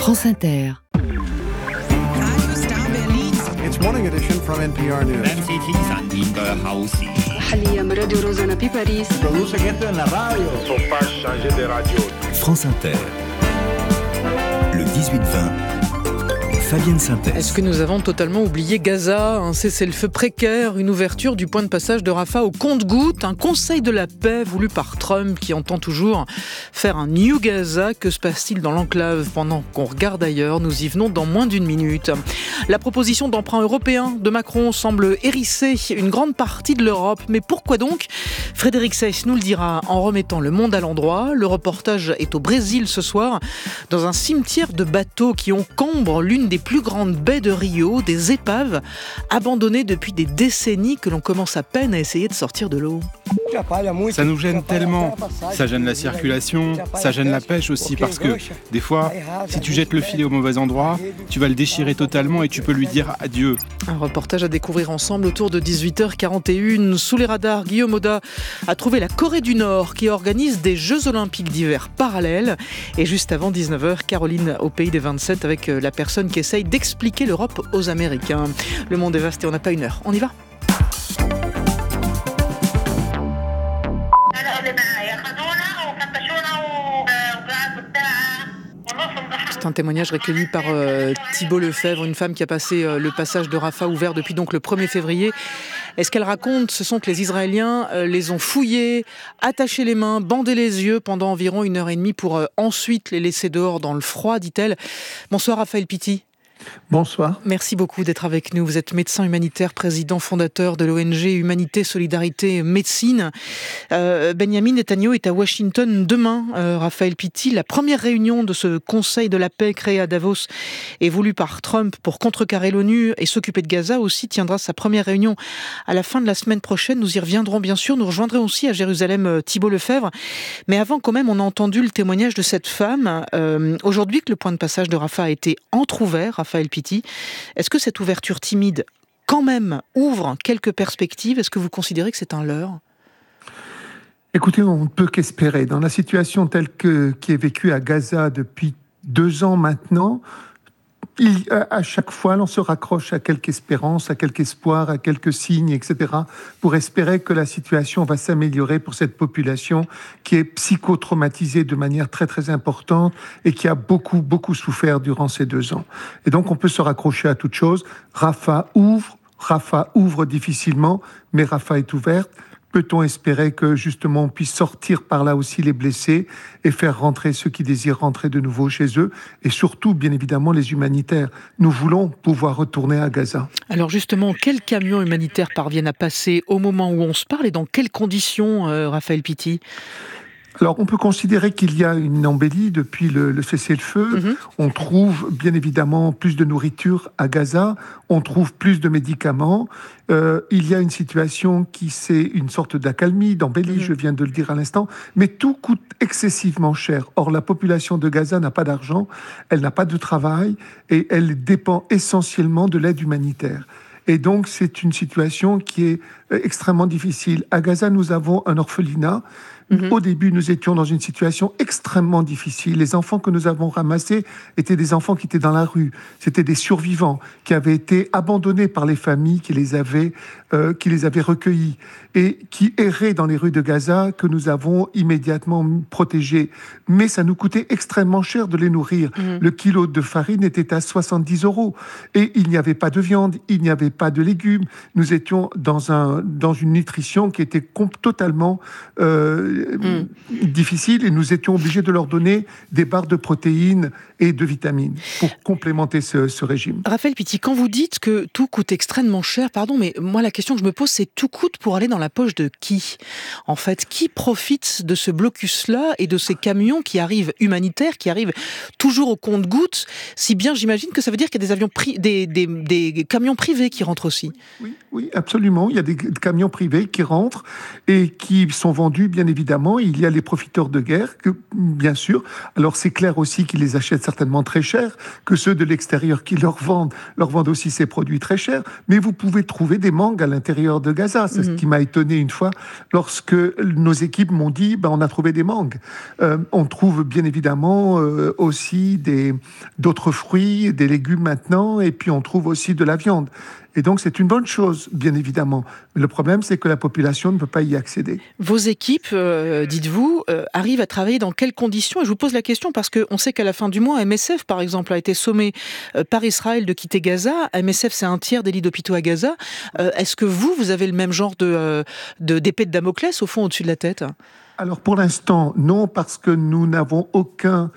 France Inter. It's Morning Edition from NPR News. France Inter. Le 18-20. Fabienne Synthèse. Est-ce que nous avons totalement oublié Gaza? Un cessez-le-feu précaire, une ouverture du point de passage de Rafah au compte-gouttes, un conseil de la paix voulu par Trump qui entend toujours faire un New Gaza. Que se passe-t-il dans l'enclave pendant qu'on regarde ailleurs? Nous y venons dans moins d'une minute. La proposition d'emprunt européen de Macron semble hérisser une grande partie de l'Europe. Mais pourquoi donc? Frédéric Seyss nous le dira en remettant le monde à l'endroit. Le reportage est au Brésil ce soir, dans un cimetière de bateaux qui encombre l'une des plus grandes baies de Rio, des épaves abandonnées depuis des décennies que l'on commence à peine à essayer de sortir de l'eau. Ça nous gêne tellement, ça gêne la circulation, ça gêne la pêche aussi parce que des fois, si tu jettes le filet au mauvais endroit, tu vas le déchirer totalement et tu peux lui dire adieu. Un reportage à découvrir ensemble autour de 18h41. Sous les radars, Guillaume Auda a trouvé la Corée du Nord qui organise des Jeux Olympiques d'hiver parallèles. Et juste avant 19h, Caroline au pays des 27 avec la personne qui essaye d'expliquer l'Europe aux Américains. Le monde est vaste et on n'a pas une heure. On y va ? C'est un témoignage recueilli par Thibault Lefebvre, une femme qui a passé le passage de Rafah ouvert depuis donc le 1er février. Et ce qu'elle raconte, ce sont que les Israéliens les ont fouillés, attachés les mains, bandé les yeux pendant environ 1h30 pour ensuite les laisser dehors dans le froid, dit-elle. Bonsoir Raphaël Pitti. Bonsoir. Merci beaucoup d'être avec nous. Vous êtes médecin humanitaire, président fondateur de l'ONG Humanité, Solidarité, Médecine. Benjamin Netanyahu est à Washington demain, Raphaël Pitti. La première réunion de ce Conseil de la paix créé à Davos et voulu par Trump pour contrecarrer l'ONU et s'occuper de Gaza aussi tiendra sa première réunion à la fin de la semaine prochaine. Nous y reviendrons bien sûr. Nous rejoindrons aussi à Jérusalem Thibault Lefebvre. Mais avant quand même, on a entendu le témoignage de cette femme. Aujourd'hui que le point de passage de Rafah a été entrouvert, Raphaël Pitti, est-ce que cette ouverture timide, quand même, ouvre quelques perspectives? Est-ce que vous considérez que c'est un leurre? Écoutez, on ne peut qu'espérer. Dans la situation telle qui est vécue à Gaza depuis 2 ans maintenant, à chaque fois, l'on se raccroche à quelque espérance, à quelque espoir, à quelques signes, etc., pour espérer que la situation va s'améliorer pour cette population qui est psychotraumatisée de manière très, très importante et qui a beaucoup, beaucoup souffert durant ces 2 ans. Et donc, on peut se raccrocher à toute chose. Rafah ouvre difficilement, mais Rafah est ouverte. Peut-on espérer que, justement, on puisse sortir par là aussi les blessés et faire rentrer ceux qui désirent rentrer de nouveau chez eux et surtout, bien évidemment, les humanitaires. Nous voulons pouvoir retourner à Gaza. Alors justement, quels camions humanitaires parviennent à passer au moment où on se parle et dans quelles conditions, Raphaël Pitti ? Alors, on peut considérer qu'il y a une embellie depuis le cessez-le-feu. On trouve, bien évidemment, plus de nourriture à Gaza. On trouve plus de médicaments. Il y a une situation c'est une sorte d'accalmie, d'embellie, je viens de le dire à l'instant. Mais tout coûte excessivement cher. Or, la population de Gaza n'a pas d'argent, elle n'a pas de travail et elle dépend essentiellement de l'aide humanitaire. Et donc, c'est une situation qui est extrêmement difficile. À Gaza, nous avons un orphelinat. Au début, nous étions dans une situation extrêmement difficile. Les enfants que nous avons ramassés étaient des enfants qui étaient dans la rue. C'était des survivants qui avaient été abandonnés par les familles qui les avaient recueillis et qui erraient dans les rues de Gaza, que nous avons immédiatement protégés. Mais ça nous coûtait extrêmement cher de les nourrir. Le kilo de farine était à 70 € et il n'y avait pas de viande, il n'y avait pas de légumes. Nous étions dans une nutrition qui était totalement difficile et nous étions obligés de leur donner des barres de protéines et de vitamines pour complémenter ce régime. Raphaël Pitti, quand vous dites que tout coûte extrêmement cher, pardon, mais moi la question que je me pose, c'est tout coûte pour aller dans la poche de qui? En fait, qui profite de ce blocus-là et de ces camions qui arrivent humanitaires, qui arrivent toujours au compte-gouttes, si bien j'imagine que ça veut dire qu'il y a des avions des camions privés qui rentrent aussi. Oui, absolument. Il y a des camions privés qui rentrent et qui sont vendus, bien évidemment, évidemment, il y a les profiteurs de guerre, que, bien sûr. Alors, c'est clair aussi qu'ils les achètent certainement très cher, que ceux de l'extérieur qui leur vendent aussi ces produits très chers. Mais vous pouvez trouver des mangues à l'intérieur de Gaza. C'est ce qui m'a étonné une fois lorsque nos équipes m'ont dit on a trouvé des mangues. On trouve bien évidemment aussi d'autres fruits, des légumes maintenant, et puis on trouve aussi de la viande. Et donc, c'est une bonne chose, bien évidemment. Mais le problème, c'est que la population ne peut pas y accéder. Vos équipes, dites-vous, arrivent à travailler dans quelles conditions ? Et je vous pose la question parce qu'on sait qu'à la fin du mois, MSF, par exemple, a été sommé par Israël de quitter Gaza. MSF, c'est un tiers des lits d'hôpitaux à Gaza. Est-ce que vous avez le même genre d'épée de Damoclès, au fond, au-dessus de la tête ? Alors, pour l'instant, non, parce que nous n'avons aucun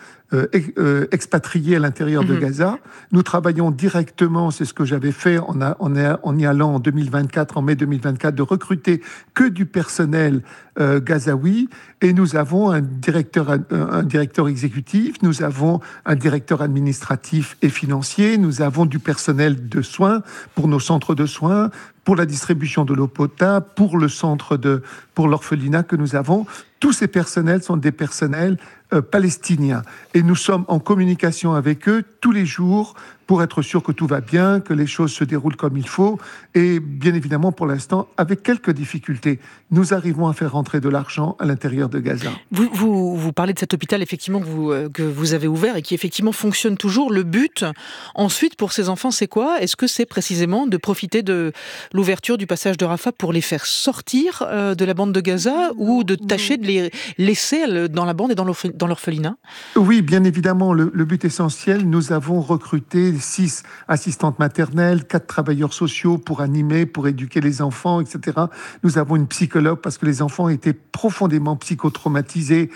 expatriés à l'intérieur de Gaza. Nous travaillons directement, c'est ce que j'avais fait en y allant en 2024, en mai 2024, de recruter que du personnel gazaoui. Et nous avons un directeur exécutif, nous avons un directeur administratif et financier, nous avons du personnel de soins pour nos centres de soins, pour la distribution de l'eau potable, pour l'orphelinat que nous avons. Tous ces personnels sont des personnels palestiniens. Et nous sommes en communication avec eux tous les jours pour être sûr que tout va bien, que les choses se déroulent comme il faut. Et bien évidemment, pour l'instant, avec quelques difficultés, nous arrivons à faire rentrer de l'argent à l'intérieur de Gaza. Vous parlez de cet hôpital effectivement que vous avez ouvert et qui effectivement fonctionne toujours. Le but, ensuite, pour ces enfants, c'est quoi ? Est-ce que c'est précisément de profiter de l'ouverture du passage de Rafah pour les faire sortir de la bande de Gaza ou de tâcher de les laisser dans la bande et dans l'orphelinat ? Oui, bien évidemment, le but essentiel, nous avons recruté 6 assistantes maternelles, 4 travailleurs sociaux pour animer, pour éduquer les enfants, etc. Nous avons une psychologue parce que les enfants étaient profondément psychotraumatisés,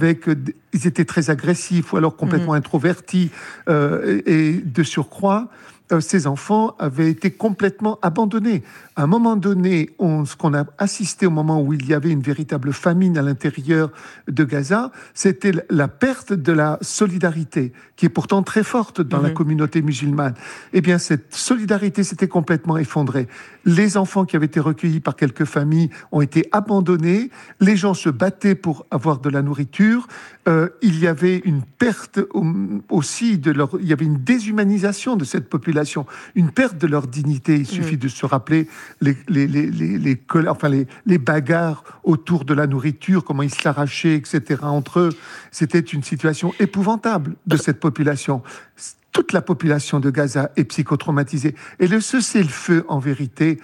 ils étaient très agressifs ou alors complètement introvertis et de surcroît, ces enfants avaient été complètement abandonnés. À un moment donné, ce qu'on a assisté au moment où il y avait une véritable famine à l'intérieur de Gaza, c'était la perte de la solidarité, qui est pourtant très forte dans la communauté musulmane. Eh bien, cette solidarité s'était complètement effondrée. Les enfants qui avaient été recueillis par quelques familles ont été abandonnés. Les gens se battaient pour avoir de la nourriture. Il y avait une perte aussi il y avait une déshumanisation de cette population, une perte de leur dignité. Il suffit de se rappeler les bagarres autour de la nourriture, comment ils se l'arrachaient, etc. entre eux. C'était une situation épouvantable de cette population. Toute la population de Gaza est psychotraumatisée. Et le cessez-le-feu, en vérité,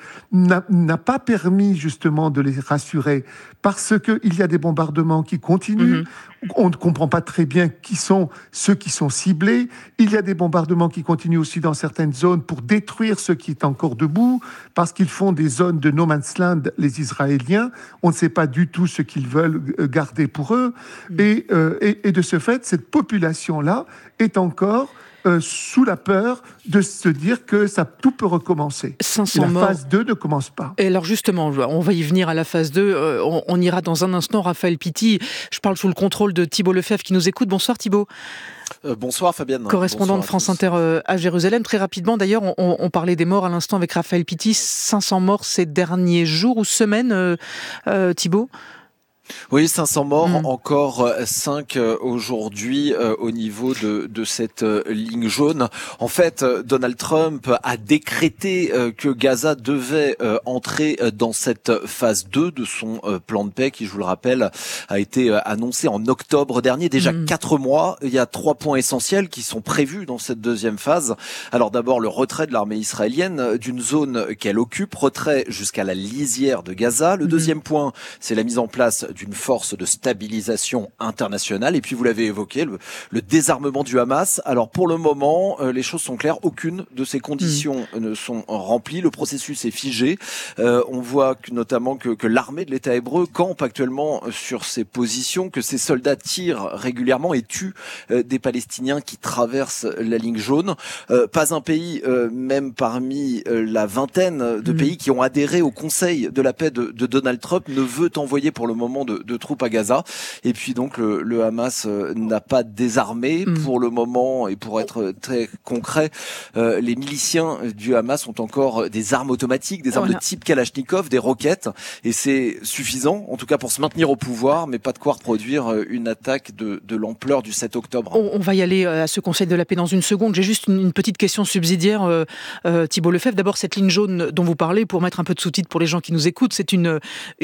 n'a pas permis justement de les rassurer parce qu'il y a des bombardements qui continuent. On ne comprend pas très bien qui sont ceux qui sont ciblés. Il y a des bombardements qui continuent aussi dans certaines zones pour détruire ce qui est encore debout parce qu'ils font des zones de no man's land, les Israéliens. On ne sait pas du tout ce qu'ils veulent garder pour eux. Et de ce fait, cette population-là est encore sous la peur de se dire que tout peut recommencer. 500 la morts. Phase 2 ne commence pas. Et alors justement, on va y venir à la phase 2. On ira dans un instant. Raphaël Pitti, je parle sous le contrôle de Thibault Lefebvre qui nous écoute. Bonsoir Thibault. Bonsoir Fabienne. Correspondant de France Inter à Jérusalem. Très rapidement, d'ailleurs, on parlait des morts à l'instant avec Raphaël Pitti. 500 morts ces derniers jours ou semaines, Thibault ? Oui, 500 morts, encore 5 aujourd'hui au niveau de cette ligne jaune. En fait, Donald Trump a décrété que Gaza devait entrer dans cette phase 2 de son plan de paix qui, je vous le rappelle, a été annoncé en octobre dernier. Déjà 4 mois, il y a 3 points essentiels qui sont prévus dans cette deuxième phase. Alors d'abord, le retrait de l'armée israélienne d'une zone qu'elle occupe, retrait jusqu'à la lisière de Gaza. Le deuxième point, c'est la mise en place d'une force de stabilisation internationale. Et puis, vous l'avez évoqué, le désarmement du Hamas. Alors, pour le moment, les choses sont claires. Aucune de ces conditions ne sont remplies. Le processus est figé. On voit notamment que l'armée de l'État hébreu campe actuellement sur ses positions, que ses soldats tirent régulièrement et tuent des Palestiniens qui traversent la ligne jaune. Pas un pays, même parmi la vingtaine de pays qui ont adhéré au Conseil de la paix de Donald Trump, ne veut envoyer pour le moment de troupes à Gaza. Et puis donc le Hamas n'a pas désarmé pour le moment, et pour être très concret, les miliciens du Hamas ont encore des armes automatiques, des armes de type Kalachnikov, des roquettes, et c'est suffisant, en tout cas pour se maintenir au pouvoir, mais pas de quoi reproduire une attaque de l'ampleur du 7 octobre. On va y aller à ce Conseil de la paix dans une seconde. J'ai juste une petite question subsidiaire, Thibault Lefebvre. D'abord, cette ligne jaune dont vous parlez, pour mettre un peu de sous-titres pour les gens qui nous écoutent, c'est une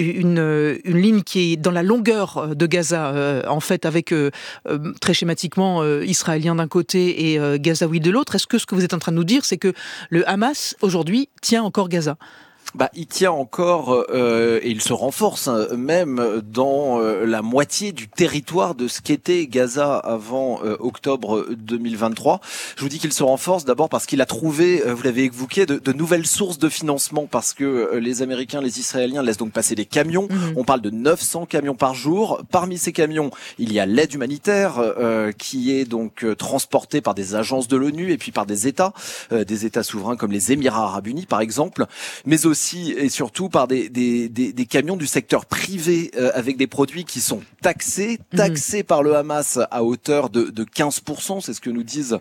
ligne qui est dans la longueur de Gaza, en fait, avec très schématiquement israélien d'un côté et gazaoui de l'autre. Est-ce que ce que vous êtes en train de nous dire, c'est que le Hamas, aujourd'hui, tient encore Gaza ? Il tient encore et il se renforce même dans la moitié du territoire de ce qu'était Gaza avant octobre 2023. Je vous dis qu'il se renforce d'abord parce qu'il a trouvé, vous l'avez évoqué, de nouvelles sources de financement, parce que les Américains, les Israéliens laissent donc passer des camions. On parle de 900 camions par jour. Parmi ces camions, il y a l'aide humanitaire qui est donc transportée par des agences de l'ONU et puis par des États souverains comme les Émirats Arabes Unis par exemple, mais aussi et surtout par des camions du secteur privé avec des produits qui sont taxés par le Hamas à hauteur de 15%, c'est ce que nous disent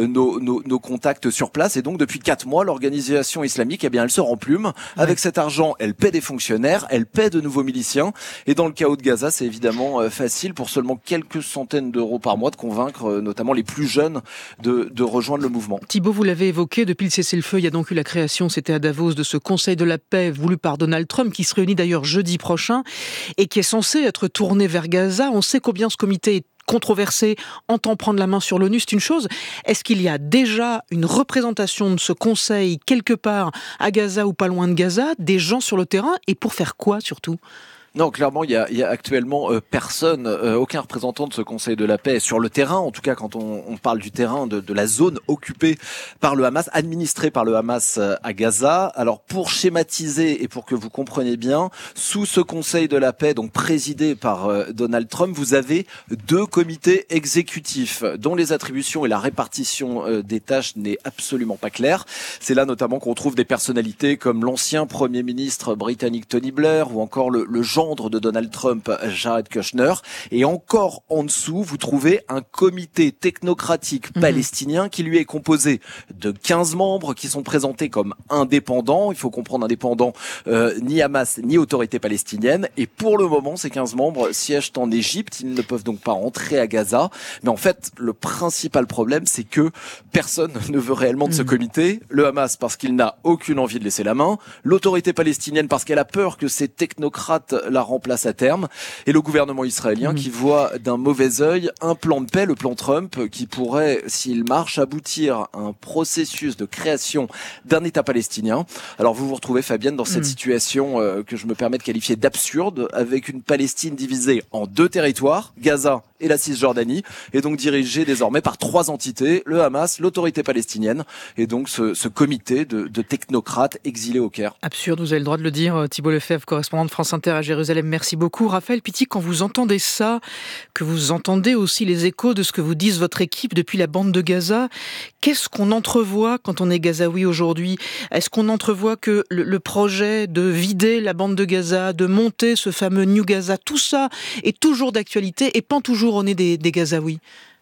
nos contacts sur place. Et donc depuis 4 mois, l'organisation islamique, elle se remplume. Avec cet argent, elle paie des fonctionnaires, elle paie de nouveaux miliciens. Et dans le chaos de Gaza, c'est évidemment facile pour seulement quelques centaines d'euros par mois de convaincre notamment les plus jeunes de rejoindre le mouvement. Thibault, vous l'avez évoqué, depuis le cessez-le-feu, il y a donc eu la création, c'était à Davos, de ce Conseil de la paix voulu par Donald Trump, qui se réunit d'ailleurs jeudi prochain et qui est censé être tourné vers Gaza. On sait combien ce comité est controversé, entend prendre la main sur l'ONU, c'est une chose. Est-ce qu'il y a déjà une représentation de ce conseil quelque part à Gaza ou pas loin de Gaza, des gens sur le terrain, et pour faire quoi surtout ? Non, clairement, il y a actuellement personne, aucun représentant de ce Conseil de la paix sur le terrain. En tout cas, quand on parle du terrain, de la zone occupée par le Hamas, administrée par le Hamas à Gaza. Alors, pour schématiser et pour que vous compreniez bien, sous ce Conseil de la paix, donc présidé par Donald Trump, vous avez 2 comités exécutifs dont les attributions et la répartition des tâches n'est absolument pas claire. C'est là notamment qu'on trouve des personnalités comme l'ancien Premier ministre britannique Tony Blair ou encore le gendre de Donald Trump, Jared Kushner. Et encore en dessous, vous trouvez un comité technocratique palestinien qui lui est composé de 15 membres qui sont présentés comme indépendants. Il faut comprendre indépendants, ni Hamas ni autorité palestinienne. Et pour le moment, ces 15 membres siègent en Égypte. Ils ne peuvent donc pas entrer à Gaza. Mais en fait, le principal problème, c'est que personne ne veut réellement de ce comité. Le Hamas parce qu'il n'a aucune envie de laisser la main. L'autorité palestinienne parce qu'elle a peur que ces technocrates la remplace à terme, et le gouvernement israélien qui voit d'un mauvais œil un plan de paix, le plan Trump, qui pourrait, s'il marche, aboutir à un processus de création d'un État palestinien. Alors vous vous retrouvez, Fabienne, dans cette situation que je me permets de qualifier d'absurde, avec une Palestine divisée en 2 territoires, Gaza et la Cisjordanie, et donc dirigée désormais par 3 entités, le Hamas, l'autorité palestinienne, et donc ce comité de technocrates exilés au Caire. Absurde, vous avez le droit de le dire. Thibault Lefebvre, correspondant de France Inter à Jérusalem, merci beaucoup. Raphaël Pitti, quand vous entendez ça, que vous entendez aussi les échos de ce que vous dit votre équipe depuis la bande de Gaza, qu'est-ce qu'on entrevoit quand on est gazaoui aujourd'hui ? Est-ce qu'on entrevoit que le projet de vider la bande de Gaza, de monter ce fameux New Gaza, tout ça est toujours d'actualité et pend toujours au nez des Gazaouis ?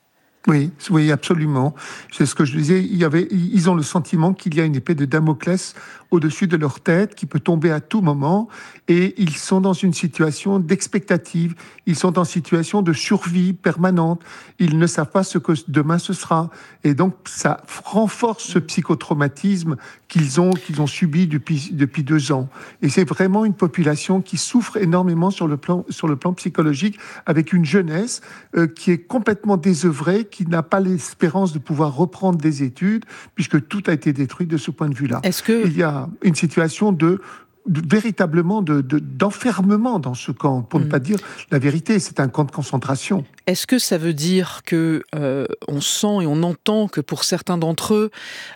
Oui, absolument. C'est ce que je disais. Ils ont le sentiment qu'il y a une épée de Damoclès au-dessus de leur tête qui peut tomber à tout moment, et ils sont dans une situation d'expectative. Ils sont en situation de survie permanente. Ils ne savent pas ce que demain ce sera, et donc ça renforce ce psychotraumatisme qu'ils ont subi depuis 2 ans. Et c'est vraiment une population qui souffre énormément sur le plan psychologique, avec une jeunesse qui est complètement désœuvrée, qui n'a pas l'espérance de pouvoir reprendre des études, puisque tout a été détruit de ce point de vue-là. Il y a une situation véritablement d'enfermement dans ce camp, pour ne pas dire la vérité, c'est un camp de concentration. Est-ce que ça veut dire que on sent et on entend que pour certains d'entre eux,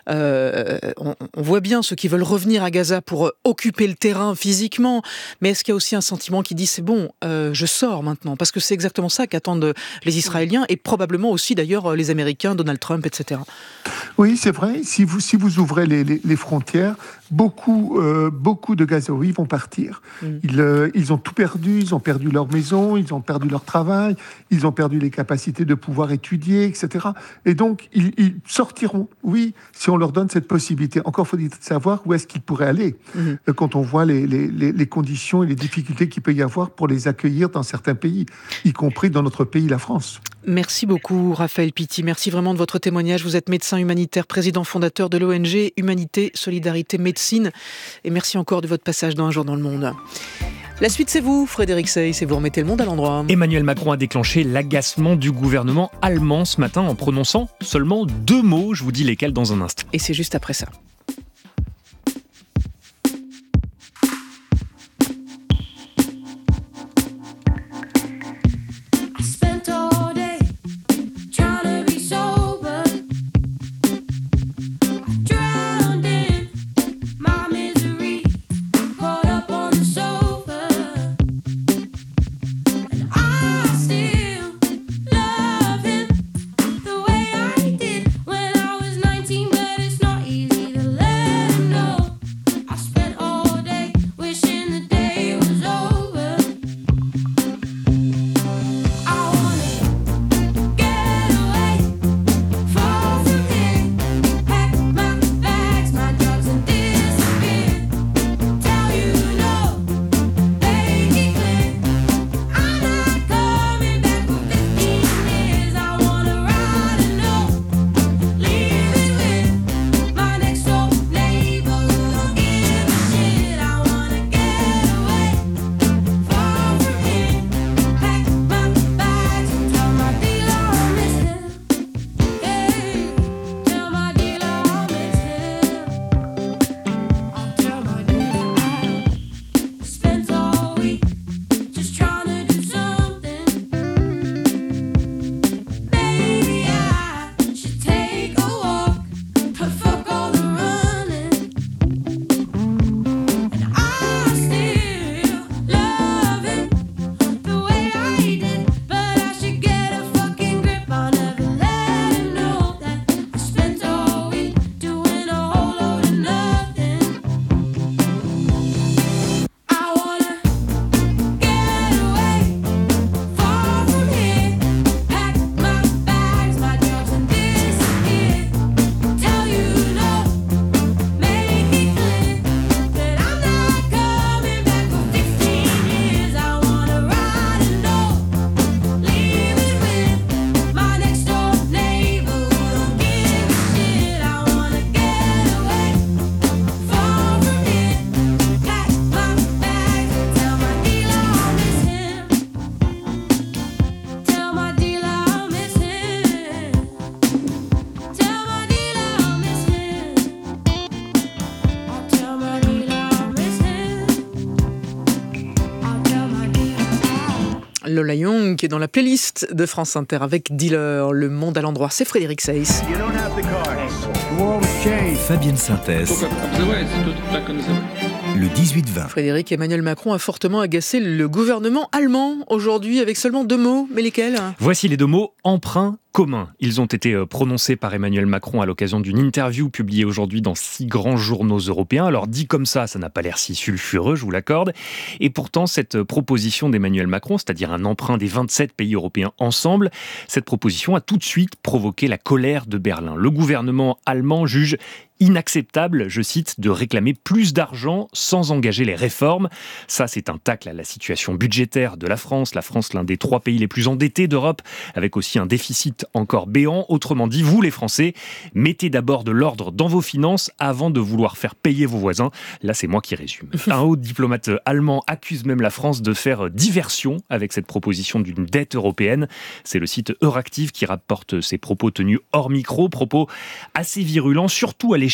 on voit bien ceux qui veulent revenir à Gaza pour occuper le terrain physiquement, mais est-ce qu'il y a aussi un sentiment qui dit c'est bon, je sors maintenant, parce que c'est exactement ça qu'attendent les Israéliens et probablement aussi d'ailleurs les Américains, Donald Trump, etc. Oui, c'est vrai. Si vous ouvrez les frontières, beaucoup de Gazaouis vont partir. Ils ont tout perdu. Ils ont perdu leur maison, ils ont perdu leur travail, ils ont perdu les capacités de pouvoir étudier, etc. Et donc, ils sortiront, oui, si on leur donne cette possibilité. Encore faut-il savoir où est-ce qu'ils pourraient aller quand on voit les conditions et les difficultés qu'il peut y avoir pour les accueillir dans certains pays, y compris dans notre pays, la France. Merci beaucoup, Raphaël Pitti. Merci vraiment de votre témoignage. Vous êtes médecin humanitaire, président fondateur de l'ONG Humanité, Solidarité, Médecine. Et merci encore de votre passage dans Un jour dans le monde. La suite, c'est vous, Frédéric Seyss, et vous remettez le monde à l'endroit. Emmanuel Macron a déclenché l'agacement du gouvernement allemand ce matin en prononçant seulement 2 mots. Je vous dis lesquels dans un instant. Et c'est juste après ça. Lola Young qui est dans la playlist de France Inter avec Dealer, Le monde à l'endroit. C'est Frédéric Seyss. Fabienne Synthèse. Le 18-20. Frédéric, Emmanuel Macron a fortement agacé le gouvernement allemand aujourd'hui avec seulement 2 mots, mais lesquels ? Voici les 2 mots, emprunt commun. Ils ont été prononcés par Emmanuel Macron à l'occasion d'une interview publiée aujourd'hui dans 6 grands journaux européens. Alors dit comme ça n'a pas l'air si sulfureux, je vous l'accorde. Et pourtant, cette proposition d'Emmanuel Macron, c'est-à-dire un emprunt des 27 pays européens ensemble, cette proposition a tout de suite provoqué la colère de Berlin. Le gouvernement allemand juge inacceptable, je cite, de réclamer plus d'argent sans engager les réformes. Ça, c'est un tacle à la situation budgétaire de la France. La France, l'un des 3 pays les plus endettés d'Europe, avec aussi un déficit encore béant. Autrement dit, vous les Français, mettez d'abord de l'ordre dans vos finances avant de vouloir faire payer vos voisins. Là, c'est moi qui résume. Un haut diplomate allemand accuse même la France de faire diversion avec cette proposition d'une dette européenne. C'est le site Euractiv qui rapporte ces propos tenus hors micro, propos assez virulents, surtout à l'échelle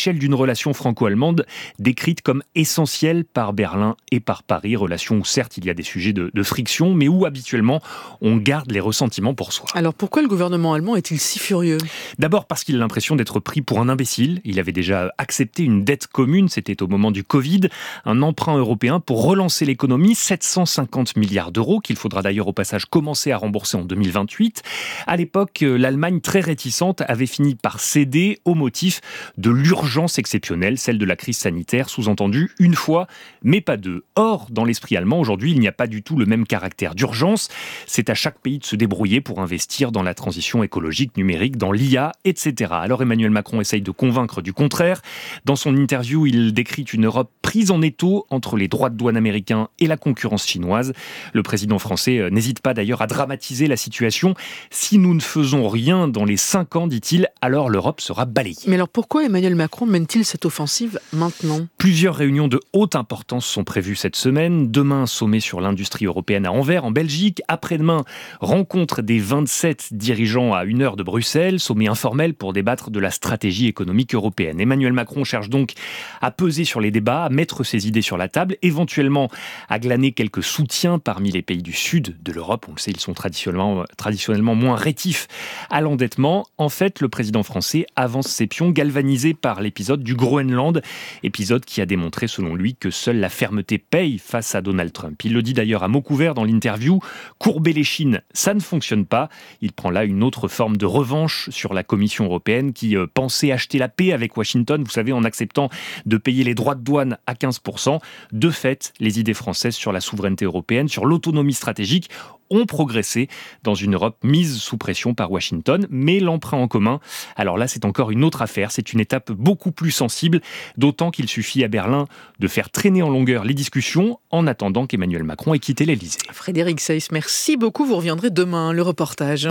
l'échelle d'une relation franco-allemande décrite comme essentielle par Berlin et par Paris. Relation où certes il y a des sujets de friction, mais où habituellement on garde les ressentiments pour soi. Alors pourquoi le gouvernement allemand est-il si furieux ? D'abord parce qu'il a l'impression d'être pris pour un imbécile. Il avait déjà accepté une dette commune, c'était au moment du Covid, un emprunt européen pour relancer l'économie, 750 milliards d'euros, qu'il faudra d'ailleurs au passage commencer à rembourser en 2028. À l'époque, l'Allemagne, très réticente, avait fini par céder au motif de l'urgence exceptionnelle, celle de la crise sanitaire, sous-entendu une fois, mais pas deux. Or, dans l'esprit allemand, aujourd'hui, il n'y a pas du tout le même caractère d'urgence. C'est à chaque pays de se débrouiller pour investir dans la transition écologique, numérique, dans l'IA, etc. Alors Emmanuel Macron essaye de convaincre du contraire. Dans son interview, il décrit une Europe prise en étau entre les droits de douane américains et la concurrence chinoise. Le président français n'hésite pas d'ailleurs à dramatiser la situation. Si nous ne faisons rien dans les 5 ans, dit-il, alors l'Europe sera balayée. Mais alors pourquoi Emmanuel Macron mène-t-il cette offensive maintenant ? Plusieurs réunions de haute importance sont prévues cette semaine. Demain, sommet sur l'industrie européenne à Anvers, en Belgique. Après-demain, rencontre des 27 dirigeants à 1 heure de Bruxelles. Sommet informel pour débattre de la stratégie économique européenne. Emmanuel Macron cherche donc à peser sur les débats, à mettre ses idées sur la table, éventuellement à glaner quelques soutiens parmi les pays du sud de l'Europe. On le sait, ils sont traditionnellement moins rétifs à l'endettement. En fait, le président français avance ses pions, galvanisé par l'épisode du Groenland, épisode qui a démontré, selon lui, que seule la fermeté paye face à Donald Trump. Il le dit d'ailleurs à mots couverts dans l'interview, courber les chines, ça ne fonctionne pas. Il prend là une autre forme de revanche sur la Commission européenne qui pensait acheter la paix avec Washington, vous savez, en acceptant de payer les droits de douane à 15%. De fait, les idées françaises sur la souveraineté européenne, sur l'autonomie stratégique, ont progressé dans une Europe mise sous pression par Washington. Mais l'emprunt en commun, alors là, c'est encore une autre affaire. C'est une étape beaucoup plus sensible, d'autant qu'il suffit à Berlin de faire traîner en longueur les discussions en attendant qu'Emmanuel Macron ait quitté l'Elysée. Frédéric Seyss, merci beaucoup. Vous reviendrez demain, le reportage.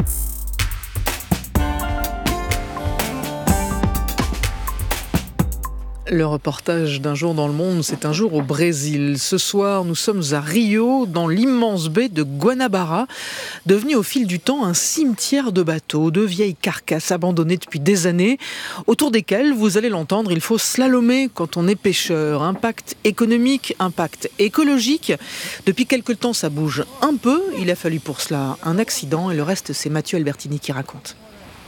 Le reportage d'un jour dans le monde, c'est un jour au Brésil. Ce soir, nous sommes à Rio, dans l'immense baie de Guanabara, devenue au fil du temps un cimetière de bateaux, de vieilles carcasses abandonnées depuis des années, autour desquelles, vous allez l'entendre, il faut slalomer quand on est pêcheur. Impact économique, impact écologique. Depuis quelque temps, ça bouge un peu. Il a fallu pour cela un accident et le reste, c'est Mathieu Albertini qui raconte.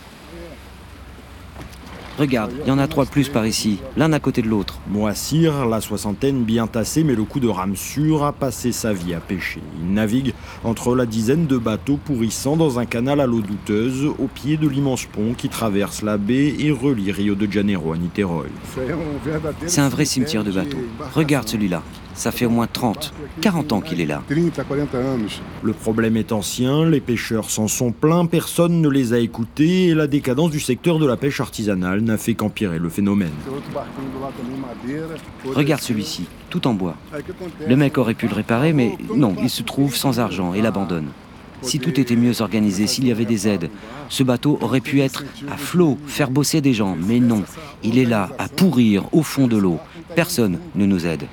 Regarde, il y en a 3 de plus par ici, l'un à côté de l'autre. Moacir, la soixantaine bien tassée mais le coup de rame sûr, a passé sa vie à pêcher. Il navigue entre la dizaine de bateaux pourrissant dans un canal à l'eau douteuse au pied de l'immense pont qui traverse la baie et relie Rio de Janeiro à Niterói. C'est un vrai cimetière de bateaux. Regarde celui-là. Ça fait au moins 30, 40 ans qu'il est là. Le problème est ancien, les pêcheurs s'en sont plaints, personne ne les a écoutés et la décadence du secteur de la pêche artisanale n'a fait qu'empirer le phénomène. Regarde celui-ci, tout en bois. Le mec aurait pu le réparer, mais non, il se trouve sans argent et l'abandonne. Si tout était mieux organisé, s'il y avait des aides, ce bateau aurait pu être à flot, faire bosser des gens. Mais non, il est là, à pourrir au fond de l'eau. Personne ne nous aide.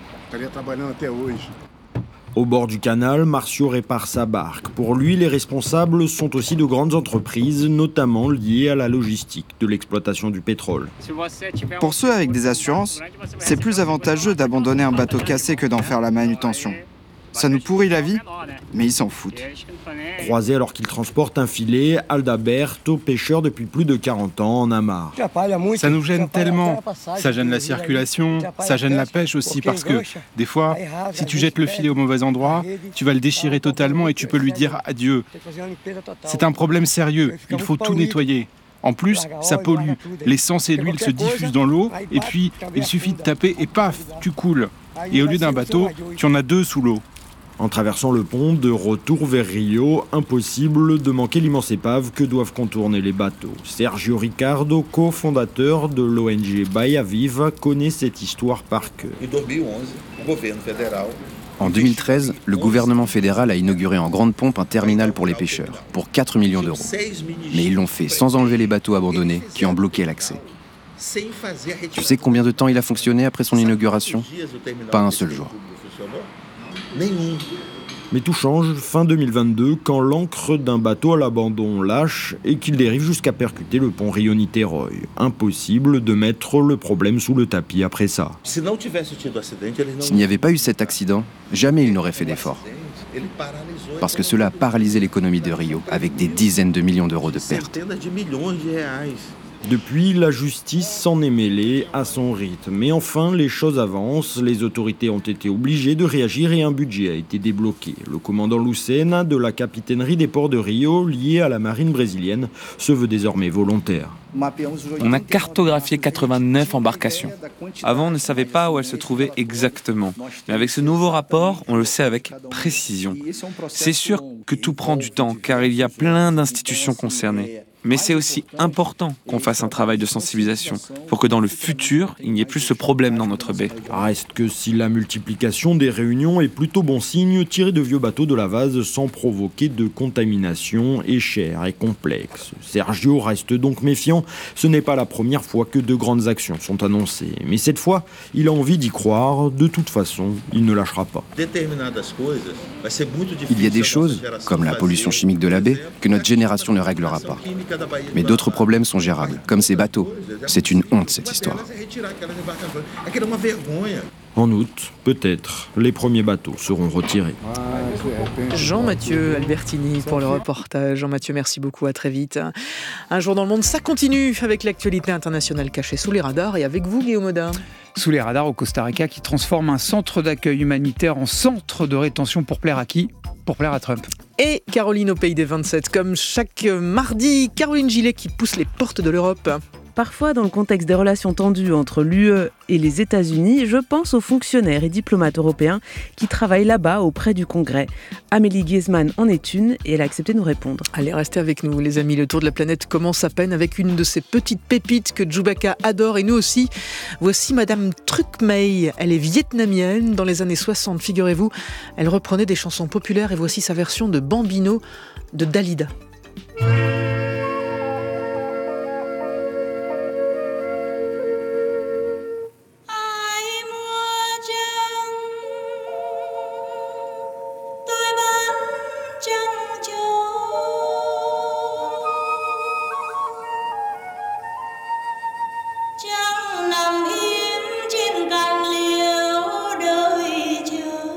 Au bord du canal, Marcio répare sa barque. Pour lui, les responsables sont aussi de grandes entreprises, notamment liées à la logistique de l'exploitation du pétrole. Pour ceux avec des assurances, c'est plus avantageux d'abandonner un bateau cassé que d'en faire la manutention. Ça nous pourrit la vie, mais ils s'en foutent. Croisé alors qu'il transporte un filet, Aldaberto, pêcheur depuis plus de 40 ans, en a marre. Ça nous gêne tellement, ça gêne la circulation, ça gêne la pêche aussi parce que, des fois, si tu jettes le filet au mauvais endroit, tu vas le déchirer totalement et tu peux lui dire adieu. C'est un problème sérieux, il faut tout nettoyer. En plus, ça pollue, l'essence et l'huile se diffusent dans l'eau et puis il suffit de taper et paf, tu coules. Et au lieu d'un bateau, tu en as 2 sous l'eau. En traversant le pont, de retour vers Rio, impossible de manquer l'immense épave que doivent contourner les bateaux. Sergio Ricardo, cofondateur de l'ONG Bahia Viva, connaît cette histoire par cœur. En 2013, le gouvernement fédéral a inauguré en grande pompe un terminal pour les pêcheurs, pour 4 millions d'euros. Mais ils l'ont fait sans enlever les bateaux abandonnés qui ont bloqué l'accès. Tu sais combien de temps il a fonctionné après son inauguration ? Pas un seul jour. Mais tout change fin 2022 quand l'ancre d'un bateau à l'abandon lâche et qu'il dérive jusqu'à percuter le pont Rio-Niterói. Impossible de mettre le problème sous le tapis après ça. S'il n'y avait pas eu cet accident, jamais il n'aurait fait d'efforts. Parce que cela a paralysé l'économie de Rio, avec des dizaines de millions d'euros de pertes. Depuis, la justice s'en est mêlée à son rythme. Mais enfin, les choses avancent. Les autorités ont été obligées de réagir et un budget a été débloqué. Le commandant Lucena de la capitainerie des ports de Rio, lié à la marine brésilienne, se veut désormais volontaire. On a cartographié 89 embarcations. Avant, on ne savait pas où elles se trouvaient exactement. Mais avec ce nouveau rapport, on le sait avec précision. C'est sûr que tout prend du temps, car il y a plein d'institutions concernées. Mais c'est aussi important qu'on fasse un travail de sensibilisation pour que dans le futur, il n'y ait plus ce problème dans notre baie. Reste que si la multiplication des réunions est plutôt bon signe, tirer de vieux bateaux de la vase sans provoquer de contamination est cher et complexe. Sergio reste donc méfiant. Ce n'est pas la première fois que de grandes actions sont annoncées. Mais cette fois, il a envie d'y croire. De toute façon, il ne lâchera pas. Il y a des choses, comme la pollution chimique de la baie, que notre génération ne réglera pas. Mais d'autres problèmes sont gérables, comme ces bateaux. C'est une honte, cette histoire. En août, peut-être, les premiers bateaux seront retirés. Jean-Mathieu Albertini pour le reportage. Jean-Mathieu, merci beaucoup, à très vite. Un jour dans le monde, ça continue avec l'actualité internationale cachée sous les radars. Et avec vous, Guillaume Audin. Sous les radars au Costa Rica qui transforme un centre d'accueil humanitaire en centre de rétention pour plaire à qui ? Pour plaire à Trump. Et Caroline au pays des 27, comme chaque mardi, Caroline Gillet qui pousse les portes de l'Europe. Parfois, dans le contexte des relations tendues entre l'UE et les États-Unis, je pense aux fonctionnaires et diplomates européens qui travaillent là-bas auprès du Congrès. Amélie Giesmann en est une et elle a accepté de nous répondre. Allez, restez avec nous, les amis. Le tour de la planète commence à peine avec une de ces petites pépites que Chewbacca adore et nous aussi. Voici Madame Truc May. Elle est vietnamienne. Dans les années 60, figurez-vous, elle reprenait des chansons populaires et voici sa version de Bambino de Dalida.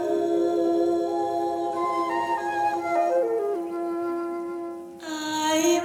I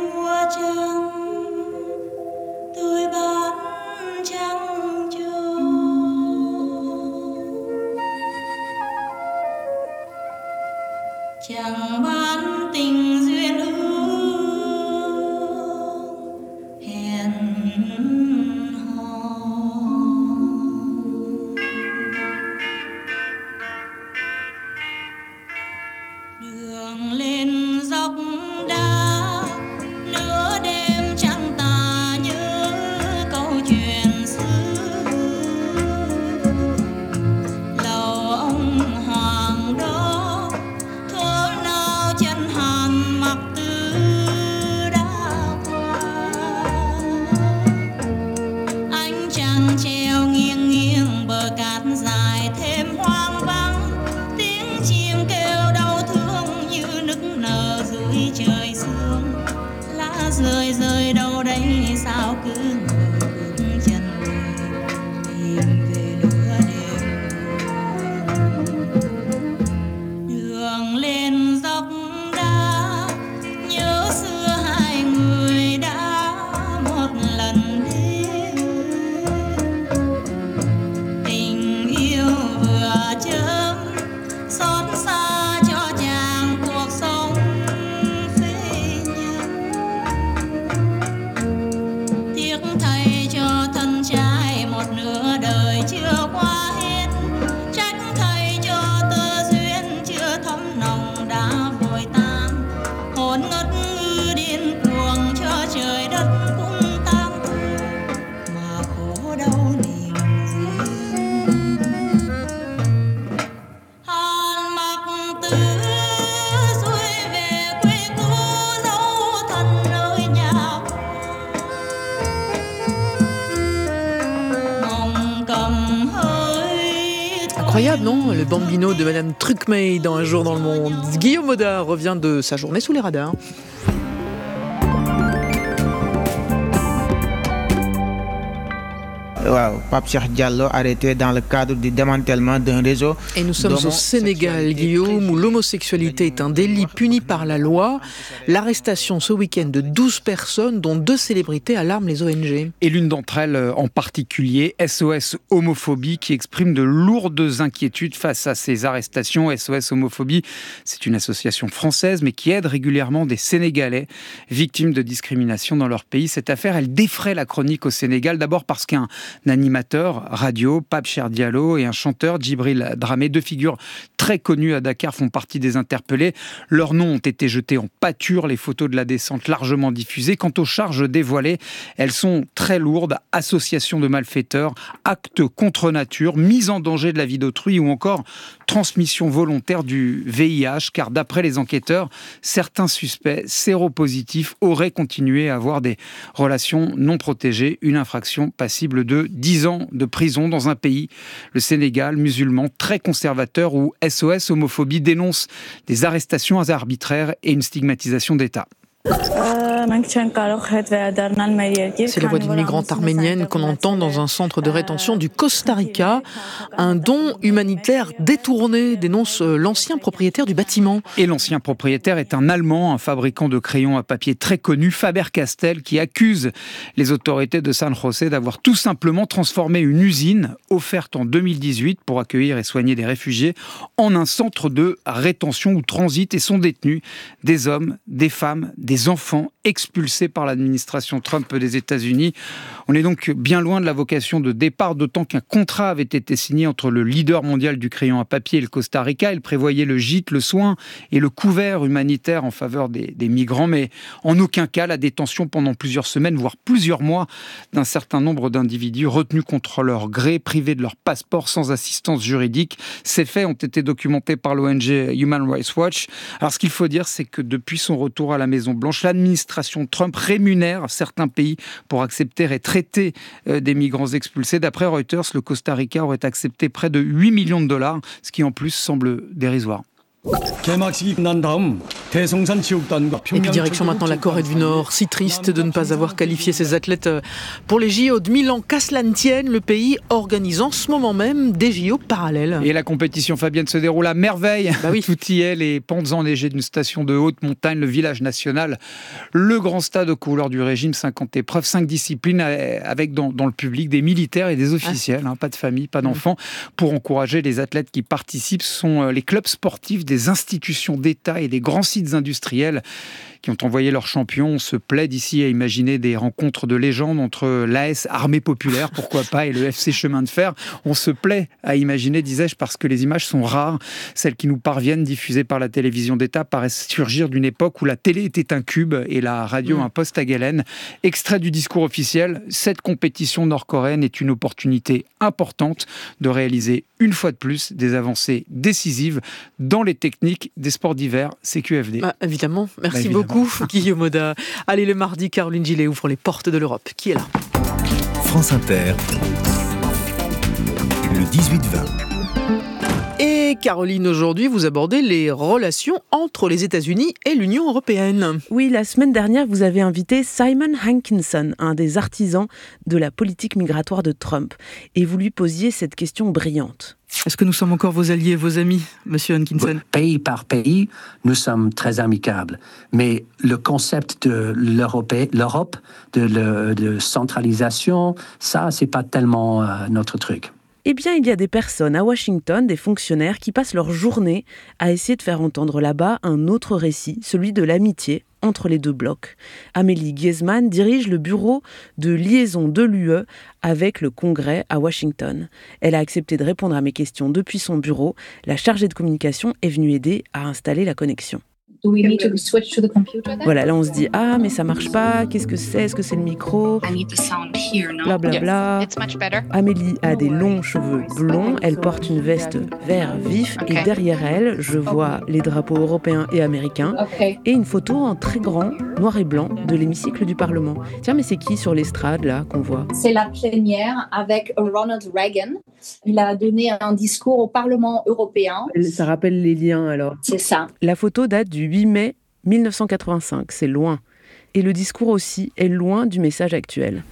Incroyable, non? Le bambino de Madame Trucmay dans Un jour dans le monde. Guillaume Moda revient de sa journée sous les radars. Pape Cheikh Diallo arrêté dans le cadre du démantèlement d'un réseau. Et nous sommes au Sénégal, Guillaume, où l'homosexualité est un délit puni par la loi. L'arrestation ce week-end de 12 personnes, dont 2 célébrités, alarme les ONG. Et l'une d'entre elles en particulier, SOS Homophobie, qui exprime de lourdes inquiétudes face à ces arrestations. SOS Homophobie, c'est une association française, mais qui aide régulièrement des Sénégalais victimes de discrimination dans leur pays. Cette affaire, elle défraie la chronique au Sénégal, d'abord parce qu'un animateur radio, Pape Cheikh Diallo, et un chanteur, Djibril Dramé, 2 figures très connues à Dakar, font partie des interpellés. Leurs noms ont été jetés en pâture, les photos de la descente largement diffusées. Quant aux charges dévoilées, elles sont très lourdes: association de malfaiteurs, actes contre nature, mise en danger de la vie d'autrui ou encore transmission volontaire du VIH, car d'après les enquêteurs, certains suspects séropositifs auraient continué à avoir des relations non protégées, une infraction passible de 10 ans de prison dans un pays, le Sénégal, musulman, très conservateur, où SOS Homophobie dénonce des arrestations arbitraires et une stigmatisation d'État. C'est la voix d'une migrante arménienne qu'on entend dans un centre de rétention du Costa Rica. Un don humanitaire détourné, dénonce l'ancien propriétaire du bâtiment. Et l'ancien propriétaire est un Allemand, un fabricant de crayons à papier très connu, Faber-Castell, qui accuse les autorités de San José d'avoir tout simplement transformé une usine offerte en 2018 pour accueillir et soigner des réfugiés en un centre de rétention où transitent et sont détenus des hommes, des femmes, des enfants expulsés par l'administration Trump des États-Unis. On est donc bien loin de la vocation de départ, d'autant qu'un contrat avait été signé entre le leader mondial du crayon à papier et le Costa Rica. Il prévoyait le gîte, le soin et le couvert humanitaire en faveur des migrants, mais en aucun cas la détention pendant plusieurs semaines, voire plusieurs mois, d'un certain nombre d'individus retenus contre leur gré, privés de leur passeport, sans assistance juridique. Ces faits ont été documentés par l'ONG Human Rights Watch. Alors ce qu'il faut dire, c'est que depuis son retour à la Maison-Blanche, l'administration Trump rémunère certains pays pour accepter et traiter des migrants expulsés. D'après Reuters, le Costa Rica aurait accepté près de 8 millions de dollars, ce qui en plus semble dérisoire. Et puis direction maintenant la Corée du Nord. Si triste de ne pas avoir qualifié ses athlètes pour les JO de Milan. Qu'à cela ne tienne, le pays organise en ce moment même des JO parallèles. Et la compétition, Fabienne, se déroule à merveille. Oui. Tout y est, les pentes enneigées d'une station de haute montagne, le village national, le grand stade aux couleurs du régime, 50 épreuves, 5 disciplines, avec dans le public des militaires et des officiels, pas de famille, pas d'enfants. Pour encourager les athlètes qui participent, ce sont les clubs sportifs des institutions d'État et des grands sites industriels qui ont envoyé leurs champions. On se plaît d'ici à imaginer des rencontres de légende entre l'AS Armée Populaire, pourquoi pas, et le FC Chemin de Fer. On se plaît à imaginer, disais-je, parce que les images sont rares. Celles qui nous parviennent, diffusées par la télévision d'État, paraissent surgir d'une époque où la télé était un cube et la radio un poste à galène. Extrait du discours officiel, cette compétition nord-coréenne est une opportunité importante de réaliser une fois de plus des avancées décisives dans les techniques des sports d'hiver CQFD. Évidemment, merci beaucoup Guillaume Moda. Allez, le mardi, Caroline Gillet ouvre les portes de l'Europe. Qui est là? France Inter, le 18-20. Et Caroline, aujourd'hui, vous abordez les relations entre les États-Unis et l'Union européenne. Oui, la semaine dernière, vous avez invité Simon Hankinson, un des artisans de la politique migratoire de Trump. Et vous lui posiez cette question brillante. Est-ce que nous sommes encore vos alliés, vos amis, monsieur Hankinson? Pays par pays, nous sommes très amicables. Mais le concept de l'Europe, de centralisation, ça, c'est pas tellement notre truc. Eh bien, il y a des personnes à Washington, des fonctionnaires, qui passent leur journée à essayer de faire entendre là-bas un autre récit, celui de l'amitié entre les deux blocs. Amélie Giesman dirige le bureau de liaison de l'UE avec le Congrès à Washington. Elle a accepté de répondre à mes questions depuis son bureau. La chargée de communication est venue aider à installer la connexion. Voilà, là on se dit ah mais ça marche pas, qu'est-ce que c'est, est-ce que c'est le micro, blablabla. Amélie a des longs cheveux blonds, elle porte une veste vert vif et derrière elle je vois les drapeaux européens et américains et une photo en très grand, noir et blanc, de l'hémicycle du Parlement. Tiens mais c'est qui sur l'estrade là qu'on voit? C'est la plénière avec Ronald Reagan. Il a donné un discours au Parlement européen. Ça rappelle les liens alors. C'est ça. La photo date du 8 mai 1985, c'est loin. Et le discours aussi est loin du message actuel.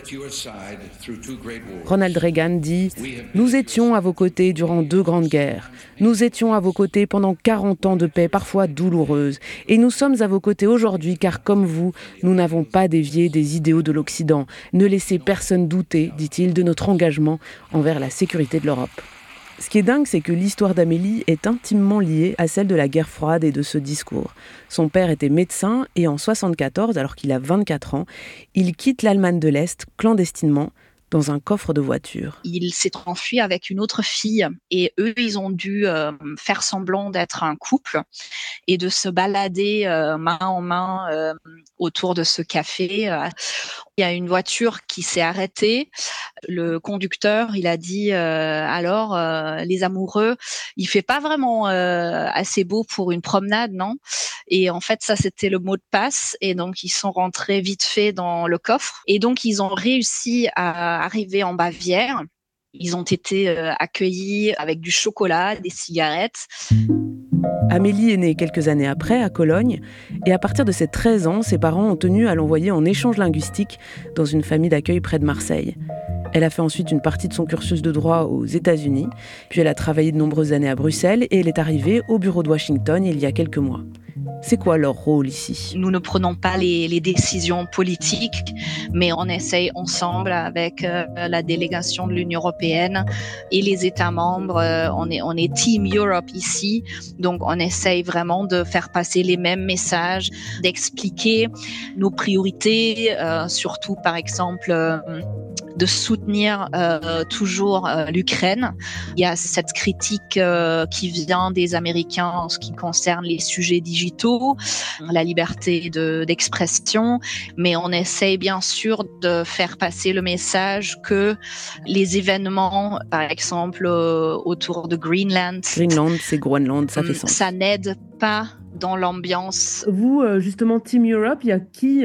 Ronald Reagan dit « Nous étions à vos côtés durant 2 grandes guerres. Nous étions à vos côtés pendant 40 ans de paix, parfois douloureuse. Et nous sommes à vos côtés aujourd'hui car, comme vous, nous n'avons pas dévié des idéaux de l'Occident. Ne laissez personne douter, dit-il, de notre engagement envers la sécurité de l'Europe. » Ce qui est dingue, c'est que l'histoire d'Amélie est intimement liée à celle de la guerre froide et de ce discours. Son père était médecin et en 1974, alors qu'il a 24 ans, il quitte l'Allemagne de l'Est clandestinement dans un coffre de voiture. Il s'est enfui avec une autre fille et eux, ils ont dû faire semblant d'être un couple et de se balader main en main autour de ce café. Il y a une voiture qui s'est arrêtée. Le conducteur, il a dit alors les amoureux, il fait pas vraiment assez beau pour une promenade, non? Et en fait, ça c'était le mot de passe. Et donc ils sont rentrés vite fait dans le coffre. Et donc ils ont réussi à arriver en Bavière. Ils ont été accueillis avec du chocolat, des cigarettes. Amélie est née quelques années après, à Cologne, et à partir de ses 13 ans, ses parents ont tenu à l'envoyer en échange linguistique dans une famille d'accueil près de Marseille. Elle a fait ensuite une partie de son cursus de droit aux États-Unis, puis elle a travaillé de nombreuses années à Bruxelles et elle est arrivée au bureau de Washington il y a quelques mois. C'est quoi leur rôle ici? Nous ne prenons pas les décisions politiques, mais on essaye ensemble avec la délégation de l'Union européenne et les États membres. On est Team Europe ici, donc on essaye vraiment de faire passer les mêmes messages, d'expliquer nos priorités, surtout par exemple de soutenir toujours l'Ukraine. Il y a cette critique qui vient des Américains en ce qui concerne les sujets digitaux, la liberté d'expression, mais on essaye bien sûr de faire passer le message que les événements, par exemple autour de Greenland, c'est Groenland, ça fait sens. Ça n'aide pas dans l'ambiance. Vous, justement, Team Europe, il y a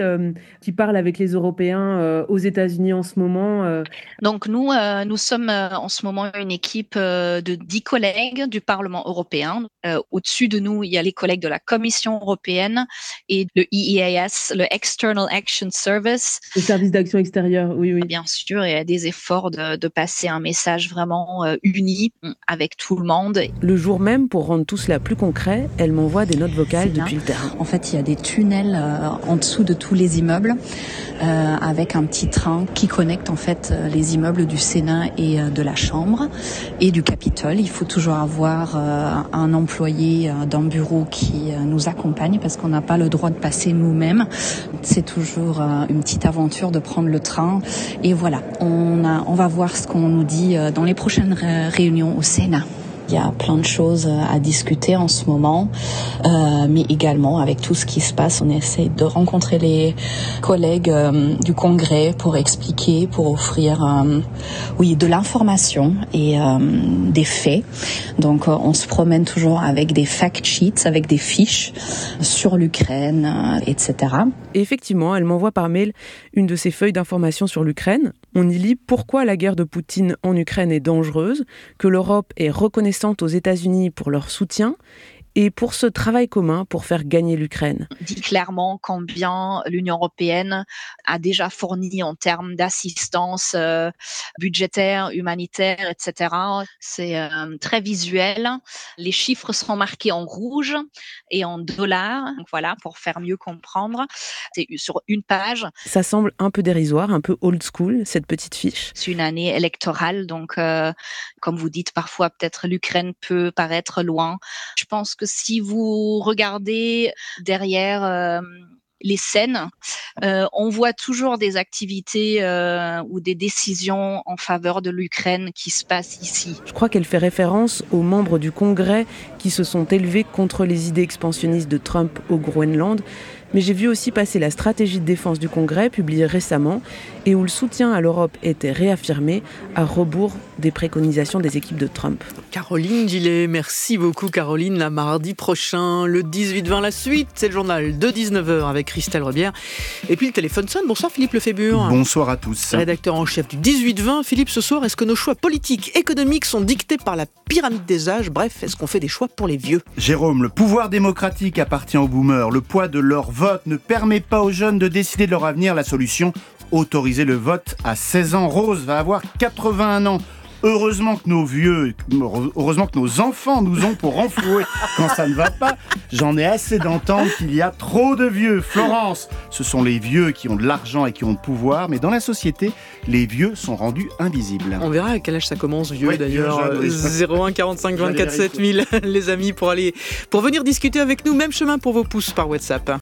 qui parle avec les Européens aux États-Unis en ce moment? Donc nous sommes en ce moment une équipe de 10 collègues du Parlement européen. Au-dessus de nous, il y a les collègues de la Commission européenne et le EEAS, le External Action Service. Le service d'action extérieure, oui. Bien sûr, il y a des efforts de passer un message vraiment uni avec tout le monde. Le jour même, pour rendre tout cela plus concret, elle m'envoie des notes vocales depuis le terrain. En fait, il y a des tunnels en dessous de tous les immeubles avec un petit train qui connecte en fait les immeubles du Sénat et de la Chambre et du Capitole. Il faut toujours avoir un employé d'un bureau qui nous accompagne parce qu'on n'a pas le droit de passer nous-mêmes. C'est toujours une petite aventure de prendre le train. Et voilà, on va voir ce qu'on nous dit dans les prochaines réunions au Sénat. Il y a plein de choses à discuter en ce moment, mais également avec tout ce qui se passe, on essaie de rencontrer les collègues du Congrès pour expliquer, pour offrir de l'information et des faits. Donc on se promène toujours avec des fact sheets, avec des fiches sur l'Ukraine, etc. Et effectivement, elle m'envoie par mail une de ces feuilles d'information sur l'Ukraine. On y lit pourquoi la guerre de Poutine en Ukraine est dangereuse, que l'Europe est reconnaissante aux États-Unis pour leur soutien et pour ce travail commun pour faire gagner l'Ukraine. Dit clairement combien l'Union européenne a déjà fourni en termes d'assistance budgétaire, humanitaire, etc. C'est très visuel. Les chiffres seront marqués en rouge et en dollars, donc voilà, pour faire mieux comprendre. C'est sur une page. Ça semble un peu dérisoire, un peu old school, cette petite fiche. C'est une année électorale, donc comme vous dites, parfois peut-être l'Ukraine peut paraître loin. Je pense que si vous regardez derrière les scènes, on voit toujours des activités ou des décisions en faveur de l'Ukraine qui se passent ici. Je crois qu'elle fait référence aux membres du Congrès qui se sont élevés contre les idées expansionnistes de Trump au Groenland. Mais j'ai vu aussi passer la stratégie de défense du Congrès, publiée récemment, et où le soutien à l'Europe était réaffirmé à rebours des préconisations des équipes de Trump. Caroline Gillet, merci beaucoup Caroline. À mardi prochain, le 18-20, la suite, c'est le journal de 19h avec Christelle Rebière. Et puis le téléphone sonne. Bonsoir Philippe Lefébure. Bonsoir à tous. Rédacteur en chef du 18-20. Philippe, ce soir, est-ce que nos choix politiques, économiques sont dictés par la pyramide des âges ? Bref, est-ce qu'on fait des choix pour les vieux ? Jérôme, le pouvoir démocratique appartient aux boomers. Le poids de leur vote ne permet pas aux jeunes de décider de leur avenir. La solution, autoriser le vote à 16 ans. Rose va avoir 81 ans. Heureusement que nos enfants nous ont pour renflouer quand ça ne va pas. J'en ai assez d'entendre qu'il y a trop de vieux. Florence, ce sont les vieux qui ont de l'argent et qui ont le pouvoir, mais dans la société, les vieux sont rendus invisibles. On verra à quel âge ça commence, vieux d'ailleurs. 01 45 24 7000, les amis, pour venir discuter avec nous. Même chemin pour vos pouces par WhatsApp.